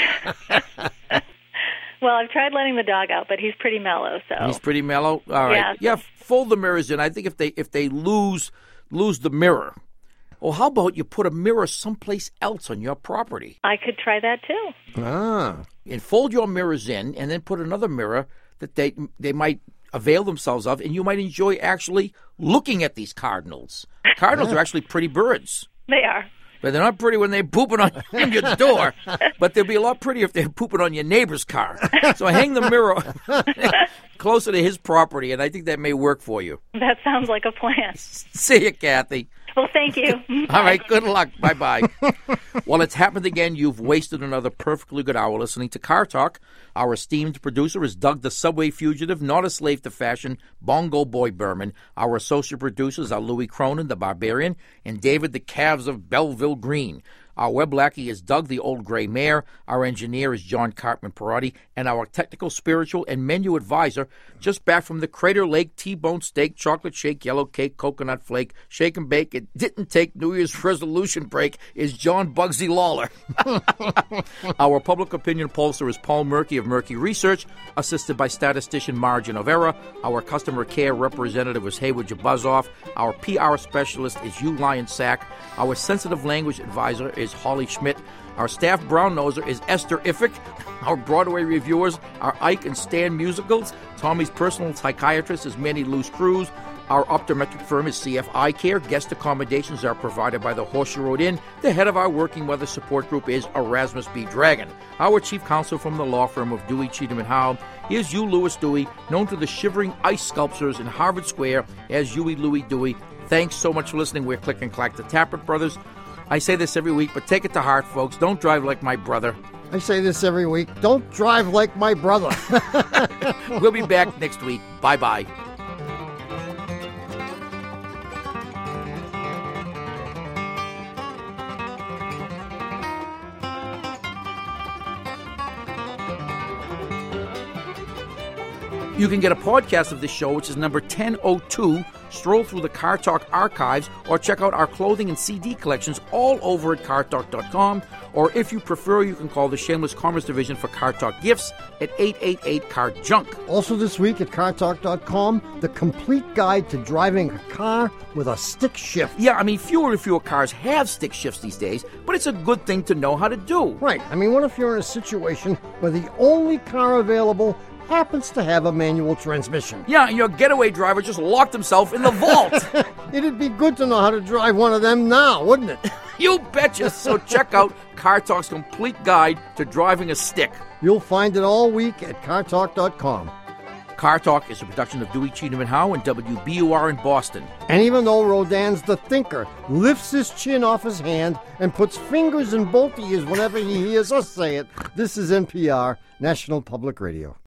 Well, I've tried letting the dog out, but he's pretty mellow, so... He's pretty mellow. All right. Yeah, fold the mirrors in. I think if they lose the mirror, well, how about you put a mirror someplace else on your property? I could try that, too. Ah. And fold your mirrors in, and then put another mirror that they might avail themselves of, and you might enjoy actually looking at these cardinals. Cardinals are actually pretty birds. They are. But they're not pretty when they're pooping on your door. But they'll be a lot prettier if they're pooping on your neighbor's car. So hang the mirror closer to his property, and I think that may work for you. That sounds like a plan. See you, Kathy. Well, thank you. All right, good luck. Bye-bye. Well, it's happened again. You've wasted another perfectly good hour listening to Car Talk. Our esteemed producer is Doug the Subway Fugitive, not a slave to fashion, Bongo Boy Berman. Our associate producers are Louis Cronin, the Barbarian, and David the Calves of Belleville Green. Our web lackey is Doug the Old Gray Mare. Our engineer is John Cartman Perotti. And our technical, spiritual, and menu advisor, just back from the Crater Lake T-bone steak, chocolate shake, yellow cake, coconut flake, shake and bake, it didn't take New Year's resolution break, is John Bugsy Lawler. Our public opinion pollster is Paul Murky of Murky Research, assisted by statistician Margin of Error. Our customer care representative is Haywood Jabuzoff. Our PR specialist is Hugh Lyon Sack. Our sensitive language advisor is Holly Schmidt. Our staff brown noser is Esther Iffick. Our Broadway reviewers are Ike and Stan Musicals. Tommy's personal psychiatrist is Manny Luce Cruz. Our optometric firm is CF Eye Care. Guest accommodations are provided by the Horseshoe Road Inn. The head of our working weather support group is Erasmus B. Dragon. Our chief counsel from the law firm of Dewey, Cheatham & Howe is Hugh Lewis Dewey, known to the shivering ice sculptors in Harvard Square as Huey Louie Dewey. Thanks so much for listening. We're Click and Clack, the Tappert Brothers. I say this every week, but take it to heart, folks. Don't drive like my brother. I say this every week. Don't drive like my brother. We'll be back next week. Bye-bye. You can get a podcast of this show, which is number 1002. Stroll through the Car Talk archives or check out our clothing and CD collections all over at cartalk.com. Or if you prefer, you can call the Shameless Commerce Division for Car Talk gifts at 888-CAR-JUNK. Also this week at cartalk.com, the complete guide to driving a car with a stick shift. Yeah, I mean, fewer and fewer cars have stick shifts these days, but it's a good thing to know how to do. Right. I mean, what if you're in a situation where the only car available happens to have a manual transmission? Yeah, and your getaway driver just locked himself in the vault. It'd be good to know how to drive one of them now, wouldn't it? You betcha. So check out Car Talk's complete guide to driving a stick. You'll find it all week at cartalk.com. Car Talk is a production of Dewey, Cheatham & Howe and WBUR in Boston. And even though Rodin's the thinker lifts his chin off his hand and puts fingers in both ears whenever he hears us say it, this is NPR, National Public Radio.